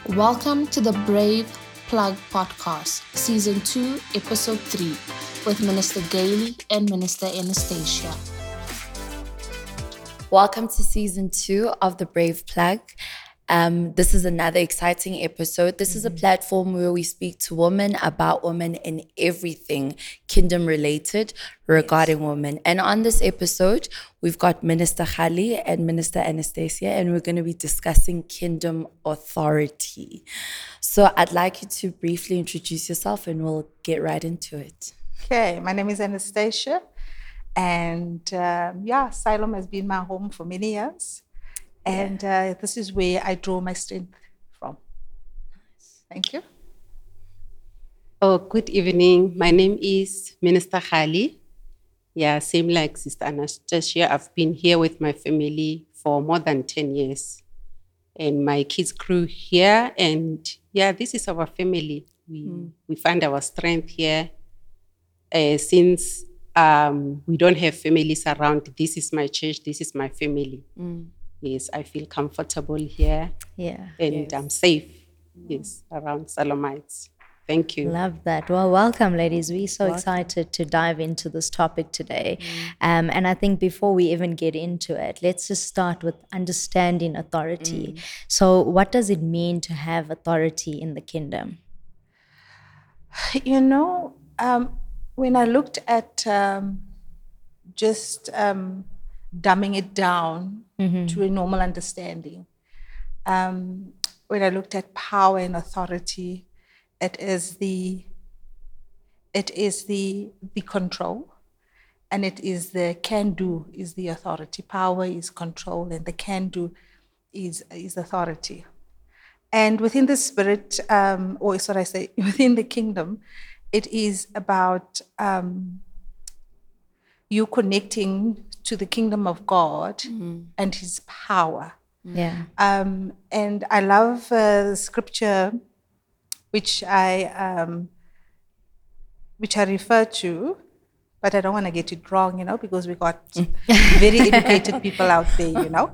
Welcome to the Brave Plug Podcast, Season 2, Episode 3, with Minister Gailey and Minister Anastasia. Welcome to Season 2 of the Brave Plug. This is another exciting episode. This is a platform where we speak to women about women and everything kingdom related regarding women. And on this episode, we've got Minister Khali and Minister Anastasia, and we're going to be discussing kingdom authority. So I'd like you to briefly introduce yourself and we'll get right into it. Okay, my name is Anastasia, and Siloam has been my home for many years. And this is where I draw my strength from. Thank you. Oh, good evening. My name is Minister Khali. Yeah, same like Sister Anastasia. I've been here with my family for more than 10 years. And my kids grew here. And this is our family. We find our strength here. Since we don't have families around, this is my church, this is my family. Yes, I feel comfortable here. Yeah. And I'm safe, around Salomites. Thank you. Love that. Well, welcome, ladies. We're so excited to dive into this topic today. And I think before we even get into it, let's just start with understanding authority. So what does it mean to have authority in the kingdom? You know, when I looked at dumbing it down to a normal understanding. When I looked at power and authority, it is the control, and it is the can do is the authority. Power is control, and the can do is authority. And within the spirit, within the kingdom, it is about you connecting to the kingdom of God and his power. Yeah. And I love scripture which I refer to, but I don't want to get it wrong, because we got very educated people out there,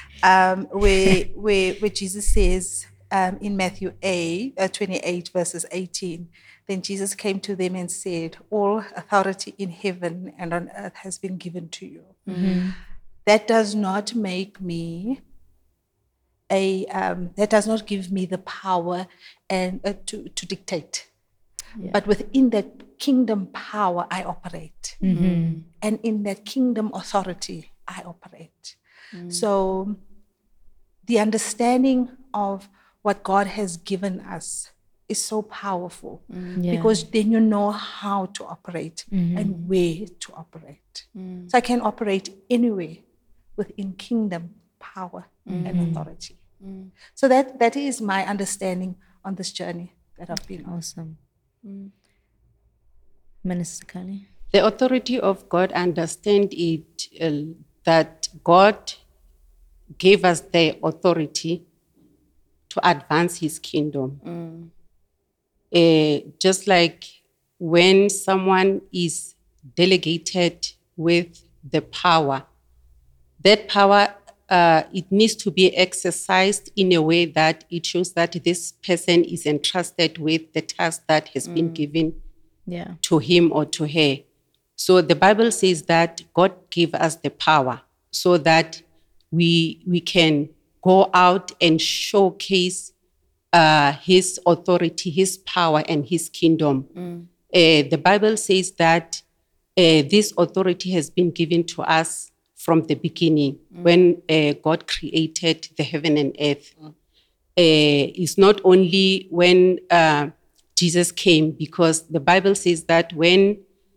where Jesus says in Matthew 28 verses 18, then Jesus came to them and said, all authority in heaven and on earth has been given to you. That does not make me that does not give me the power and to dictate. But within that kingdom power, I operate. And in that kingdom authority, I operate. So the understanding of what God has given us is so powerful because then you know how to operate and where to operate. So I can operate anywhere within kingdom power and authority. So that is my understanding on this journey that I've been on. Awesome. Minister Khali? The authority of God, understand it, that God gave us the authority to advance his kingdom. Just like when someone is delegated with the power, that power, it needs to be exercised in a way that it shows that this person is entrusted with the task that has been given to him or to her. So the Bible says that God gave us the power so that we can go out and showcase his authority, his power, and his kingdom. The Bible says that this authority has been given to us from the beginning when God created the heaven and earth. It's not only when Jesus came, because the Bible says that when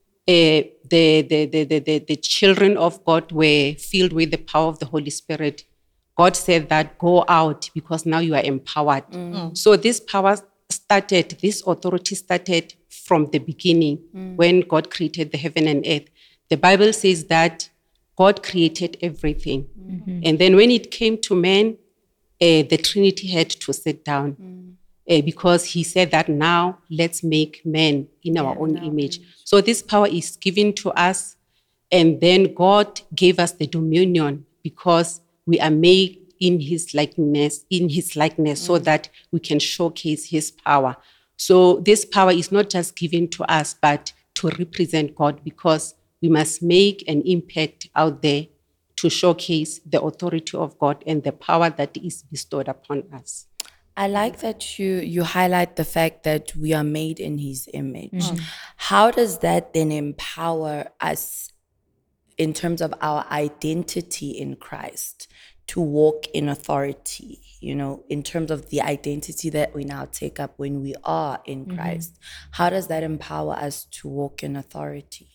the children of God were filled with the power of the Holy Spirit, God said that go out because now you are empowered. So this power started, this authority started from the beginning when God created the heaven and earth. The Bible says that God created everything. And then when it came to man, the Trinity had to sit down because he said that now let's make man in our own image. So this power is given to us, and then God gave us the dominion because we are made in his likeness, so that we can showcase his power. So this power is not just given to us, but to represent God, because we must make an impact out there to showcase the authority of God and the power that is bestowed upon us. I like that you highlight the fact that we are made in his image. How does that then empower us in terms of our identity in Christ to walk in authority, in terms of the identity that we now take up when we are in Christ? How does that empower us to walk in authority?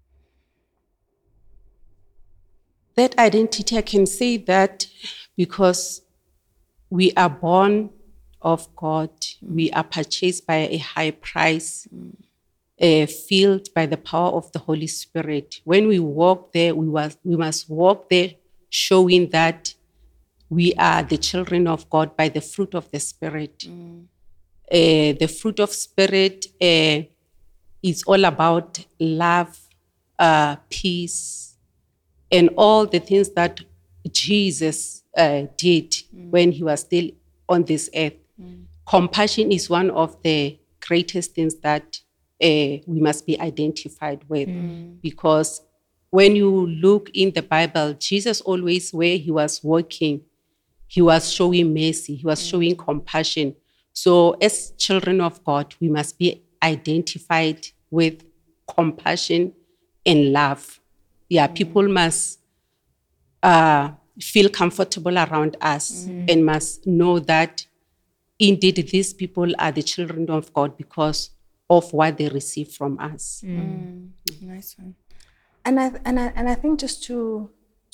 That identity, I can say that because we are born of God, we are purchased by a high price, filled by the power of the Holy Spirit. When we walk there, we must walk there showing that we are the children of God by the fruit of the Spirit. The fruit of Spirit is all about love, peace, and all the things that Jesus did when he was still on this earth. Compassion is one of the greatest things that we must be identified with, because when you look in the Bible, Jesus always, where he was walking, he was showing mercy, he was showing compassion. So as children of God, we must be identified with compassion and love. Yeah, people must feel comfortable around us and must know that indeed these people are the children of God because of what they receive from us. Nice one. And I think just to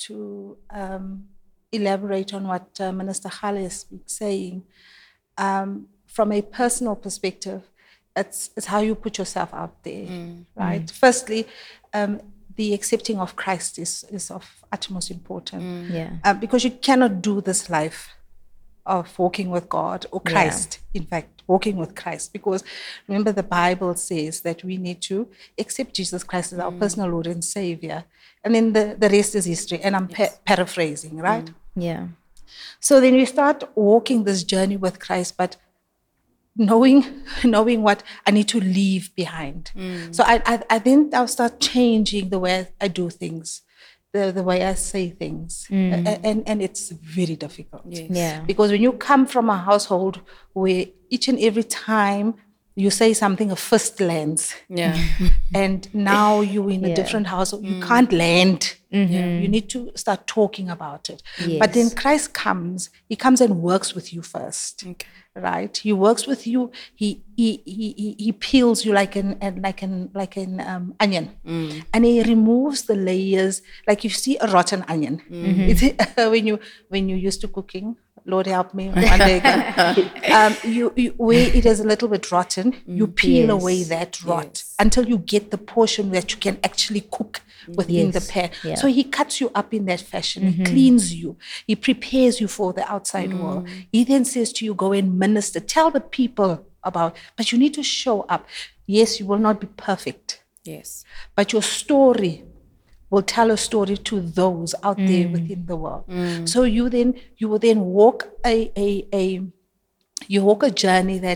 elaborate on what Minister Khale is saying, from a personal perspective, it's how you put yourself out there, right? Firstly, the accepting of Christ is of utmost importance. Because you cannot do this life of walking with God or Christ, in fact, walking with Christ. Because remember, the Bible says that we need to accept Jesus Christ as our personal Lord and Savior. And then the rest is history. And I'm paraphrasing, right? Yeah. So then we start walking this journey with Christ, but knowing what I need to leave behind. So I think I'll start changing the way I do things, the way I say things. And it's very difficult. Yeah. Because when you come from a household where each and every time you say something, a fist lands. And now you're in a different household, you can't land. You need to start talking about it. But then Christ comes, he comes and works with you first. Right? He works with you. He peels you like an onion, and he removes the layers. Like you see a rotten onion. When you used to cooking, Lord help me one day again. You where it is a little bit rotten, you peel away that rot until you get the portion that you can actually cook within the pan. So he cuts you up in that fashion. He cleans you. He prepares you for the outside world. He then says to you, go and minister. Tell the people about, but you need to show up. Yes, you will not be perfect. Yes. But your story will tell a story to those out there within the world. So you will then walk a journey that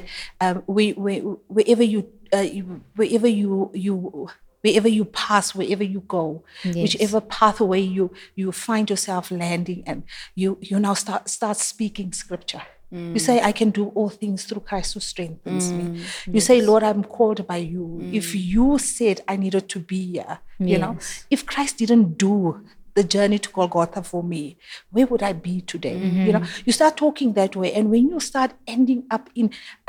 wherever you pass, wherever you go, whichever pathway you find yourself landing, and you now start speaking scripture. You say, I can do all things through Christ who strengthens me. You say, Lord, I'm called by you. If you said I needed to be here, you know, if Christ didn't do the journey to Golgotha for me, where would I be today? You know, you start talking that way. And when you start ending up in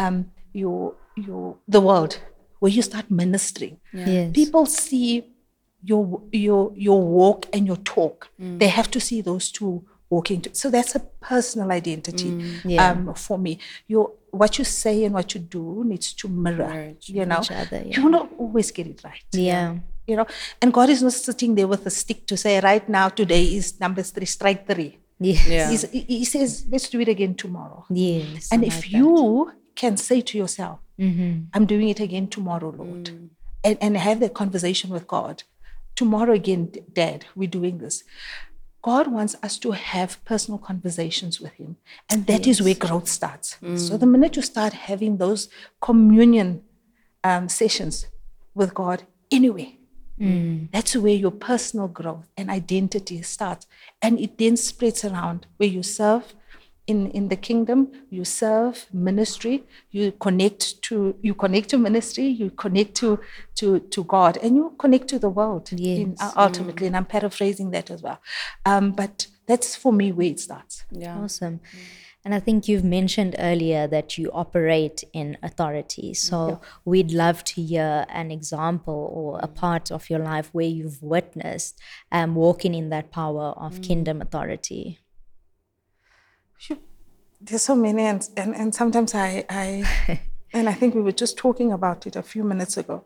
the world, where you start ministering, people see your walk and your talk. They have to see those two walking. So that's a personal identity for me. What you say and what you do needs to mirror you know. each other, You will not always get it right. Yeah. You know, and God is not sitting there with a stick to say, right now, today is number 3, strike 3. Yes. He says, let's do it again tomorrow. Yes. And I if like you can say to yourself, I'm doing it again tomorrow, Lord, and have that conversation with God. Tomorrow again, Dad, we're doing this. God wants us to have personal conversations with him. And that is where growth starts. So the minute you start having those communion sessions with God anyway, that's where your personal growth and identity starts. And it then spreads around where you serve in the kingdom, you serve ministry, you connect to ministry, you connect to God, and you connect to the world ultimately. And I'm paraphrasing that as well. But that's for me where it starts. Yeah. Awesome. And I think you've mentioned earlier that you operate in authority. So we'd love to hear an example or a part of your life where you've witnessed walking in that power of kingdom authority. There's so many, and sometimes I and I think we were just talking about it a few minutes ago,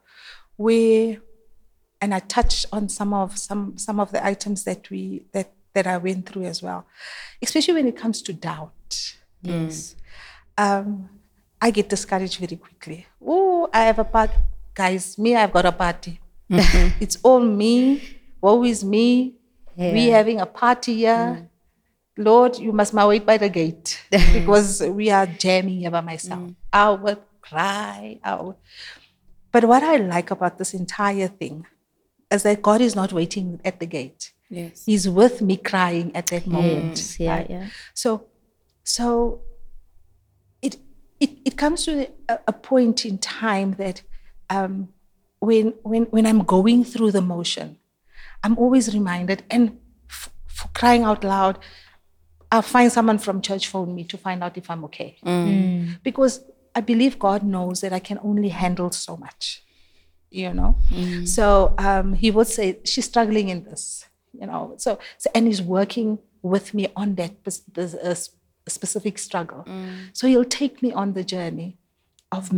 and I touched on some of the items that I went through as well, especially when it comes to doubt. Yes. I get discouraged very quickly. Oh, I have a party, guys. I've got a party. It's all me. Woe is me. We having a party here. Lord, you must wait by the gate because we are jamming here by myself. I would cry out. But what I like about this entire thing is that God is not waiting at the gate. Yes. He's with me crying at that moment. Yeah. So it comes to a point in time that when I'm going through the motion, I'm always reminded, and for crying out loud, I'll find someone from church phone me to find out if I'm okay. Because I believe God knows that I can only handle so much, So he would say, she's struggling in this, So and he's working with me on that specific struggle. So he'll take me on the journey of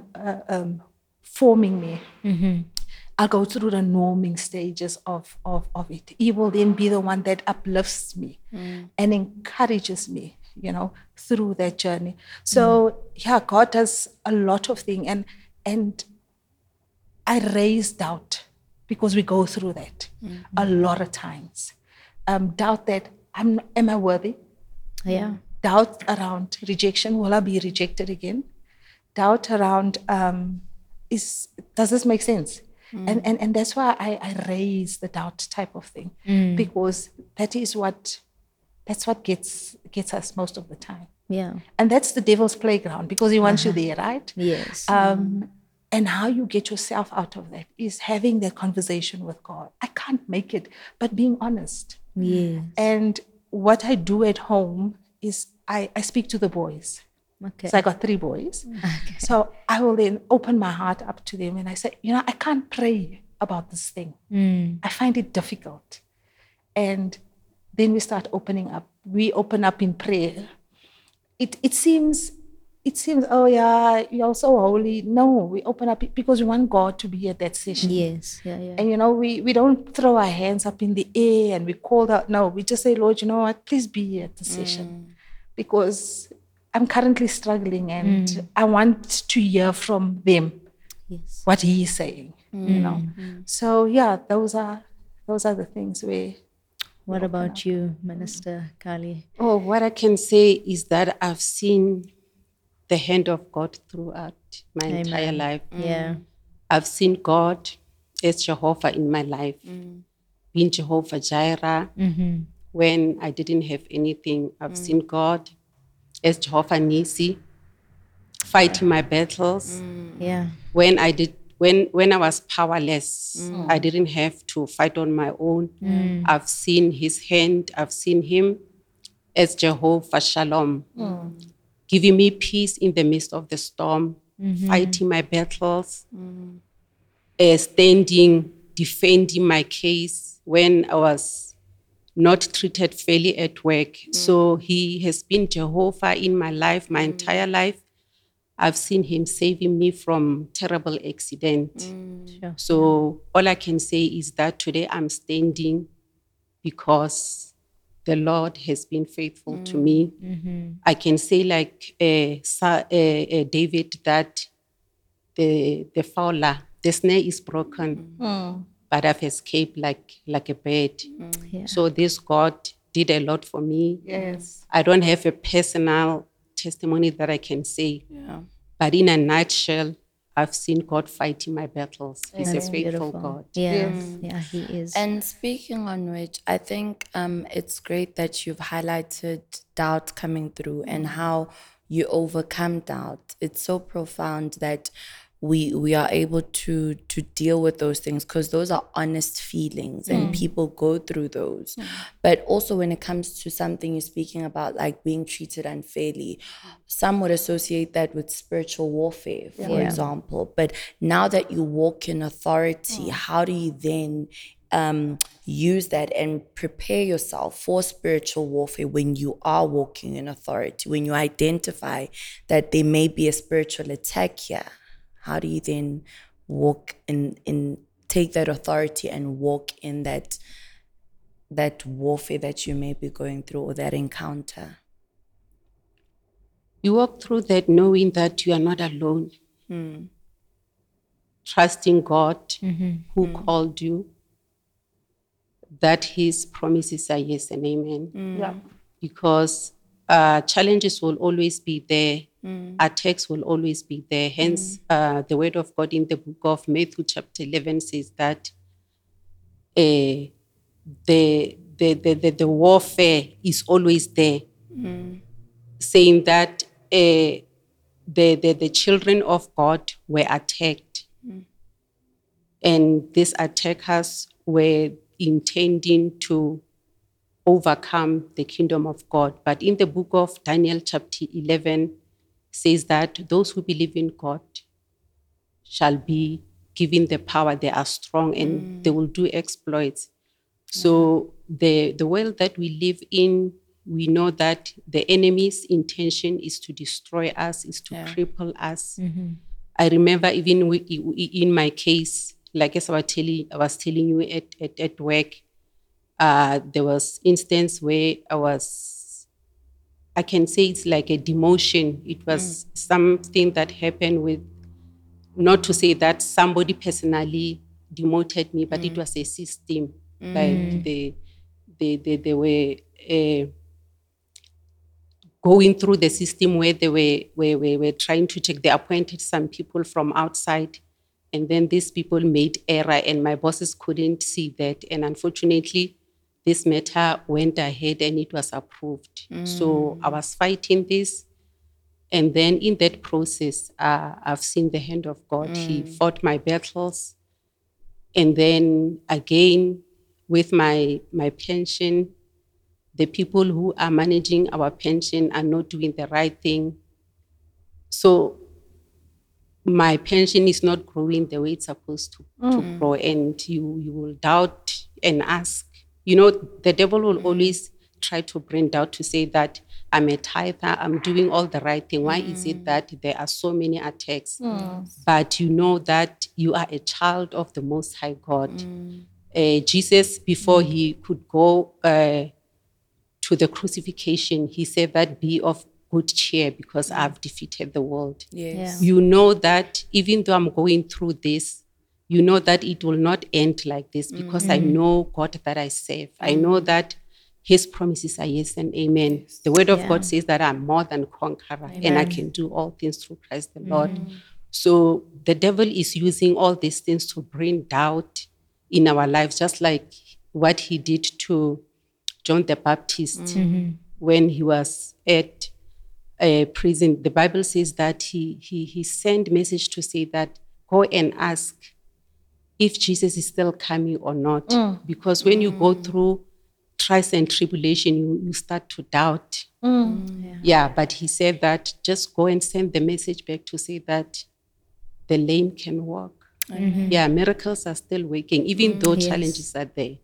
forming me. I'll go through the norming stages of it. He will then be the one that uplifts me and encourages me, through that journey. So God does a lot of things, and I raise doubt because we go through that a lot of times. Doubt that am I worthy? Yeah. Doubt around rejection. Will I be rejected again? Doubt around does this make sense? And that's why I raise the doubt type of thing, because that's what gets us most of the time. Yeah. And that's the devil's playground, because he wants you there, right? Yes. And how you get yourself out of that is having that conversation with God. I can't make it, but being honest. Yes. And what I do at home is I speak to the boys. Okay. So I got 3 boys. Okay. So I will then open my heart up to them and I say, I can't pray about this thing. I find it difficult. And then we start opening up. We open up in prayer. It seems, oh yeah, you're so holy. No, we open up because we want God to be at that session. Yes. Yeah. And we don't throw our hands up in the air and we call out. No, we just say, Lord, you know what? Please be at the session, because I'm currently struggling and I want to hear from them what he is saying, So yeah, those are the things where. What about you, Minister Kali? Oh, what I can say is that I've seen the hand of God throughout my entire life. Yeah. I've seen God as Jehovah in my life, being Jehovah Jireh when I didn't have anything. I've seen God as Jehovah Nisi, fighting my battles. Yeah. When I was powerless, I didn't have to fight on my own. I've seen his hand. I've seen him as Jehovah Shalom, giving me peace in the midst of the storm, fighting my battles, standing, defending my case when I was not treated fairly at work. So he has been Jehovah in my life, my entire life. I've seen him saving me from terrible accident. Sure. So all I can say is that today I'm standing because the Lord has been faithful to me. I can say like David that the fowler, the snare is broken, but I've escaped like a bird. Yeah. So this God did a lot for me. Yes. I don't have a personal testimony that I can say, but in a nutshell, I've seen God fighting my battles. He's a That's faithful beautiful. God. Yeah, Yes. yeah, he is. And speaking on which, I think it's great that you've highlighted doubt coming through and how you overcome doubt. It's so profound that we are able to deal with those things, because those are honest feelings and people go through those. But also when it comes to something you're speaking about, like being treated unfairly, some would associate that with spiritual warfare, for example. But now that you walk in authority, how do you then use that and prepare yourself for spiritual warfare when you are walking in authority, when you identify that there may be a spiritual attack here? How do you then walk in take that authority and walk in that warfare that you may be going through, or that encounter? You walk through that knowing that you are not alone. Trusting God who called you, that his promises are yes and amen. Yeah. Because challenges will always be there. Attacks will always be there. Hence, the word of God in the book of Matthew chapter 11 says that the warfare is always there, saying that the children of God were attacked, and these attackers were intending to overcome the kingdom of God. But in the book of Daniel chapter 11 says that those who believe in God shall be given the power. They are strong and they will do exploits. So the world that we live in, we know that the enemy's intention is to destroy us, is to cripple us. I remember even in my case, like as I was telling you at work, there was instance where I can say it's like a demotion. It was something that happened with, not to say that somebody personally demoted me, but it was a system. Like they were going through the system where they were trying to check. They appointed some people from outside, and then these people made error, and my bosses couldn't see that. And unfortunately, this matter went ahead and it was approved. So I was fighting this. And then in that process, I've seen the hand of God. He fought my battles. And then again, with my pension, the people who are managing our pension are not doing the right thing. So my pension is not growing the way it's supposed to grow. And you will doubt and ask. You know, the devil will always try to bring doubt, to say that I'm a tither, I'm doing all the right thing. Why is it that there are so many attacks? But you know that you are a child of the Most High God. Jesus, before he could go to the crucifixion, he said that be of good cheer because I've defeated the world. Yes. You know that even though I'm going through this, you know that it will not end like this, because I know God that I serve. I know that his promises are yes and amen. Yes. The word of God says that I'm more than conqueror, and I can do all things through Christ the Lord. So the devil is using all these things to bring doubt in our lives, just like what he did to John the Baptist when he was at prison. The Bible says that he sent message to say that go and ask if Jesus is still coming or not. Because when you go through trials and tribulation, you start to doubt. But he said that just go and send the message back to say that the lame can walk. Miracles are still working, even though challenges are there.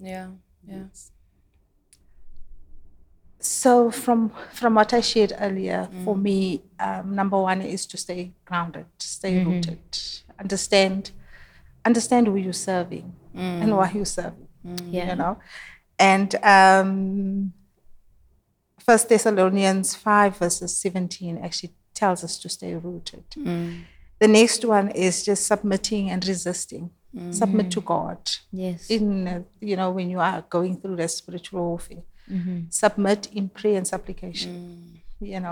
So from what I shared earlier, for me, number one is to stay grounded, stay rooted, understand who you're serving and why you're serving, you know. And 1 Thessalonians 5 verses 17 actually tells us to stay rooted. The next one is just submitting and resisting. Submit to God. Yes. In when you are going through that spiritual warfare, submit in prayer and supplication.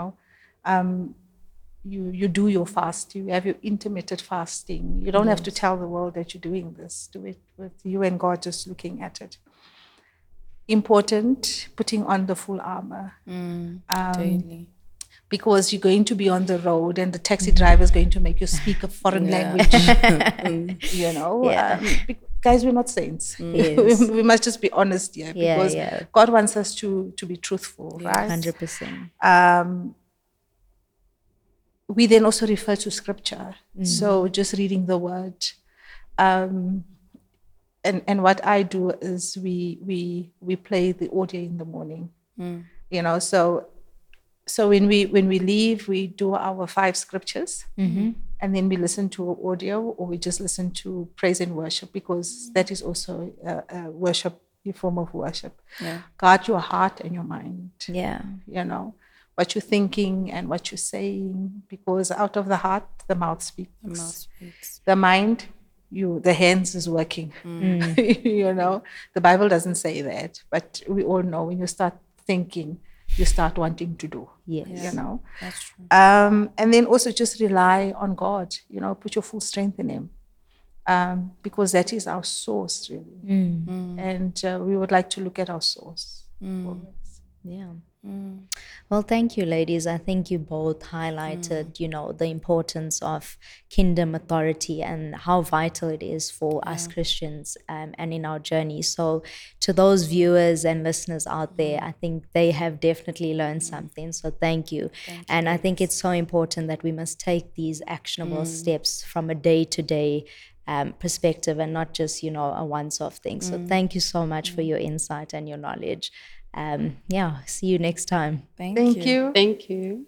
You do your fast. You have your intermittent fasting. You don't have to tell the world that you're doing this. Do it with you and God just looking at it. Important, putting on the full armor. Daily. Because you're going to be on the road and the taxi driver is going to make you speak a foreign language. Guys, we're not saints. Yes. We must just be honest here, because God wants us to be truthful, right? 100%. We then also refer to scripture. So just reading the word. And what I do is we play the audio in the morning. So when we leave, we do our 5 scriptures, and then we listen to audio, or we just listen to praise and worship, because that is also a worship, a form of worship. Yeah. Guard your heart and your mind. Yeah. What you're thinking and what you're saying, because out of the heart, the mouth speaks. The mouth speaks. The mind, the hands is working. The Bible doesn't say that, but we all know when you start thinking, you start wanting to do. Yes. That's true. And then also just rely on God. Put your full strength in Him, because that is our source, really. And we would like to look at our source. Always. Yeah. Well, thank you, ladies. I think you both highlighted, the importance of kingdom authority and how vital it is for us Christians and in our journey. So to those viewers and listeners out there, I think they have definitely learned something. So thank you. And I think it's so important that we must take these actionable steps from a day-to-day perspective, and not just, a once-off thing. So thank you so much for your insight and your knowledge. See you next time. Thank you. Thank you.